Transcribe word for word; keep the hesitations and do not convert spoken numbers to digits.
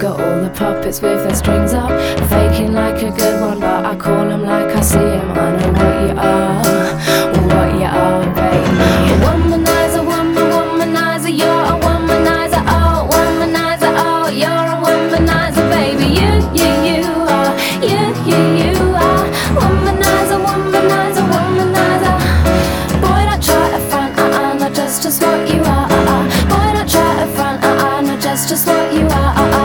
got all the puppets with their strings up, faking like a good one, but I call them like I see them. I know what you are.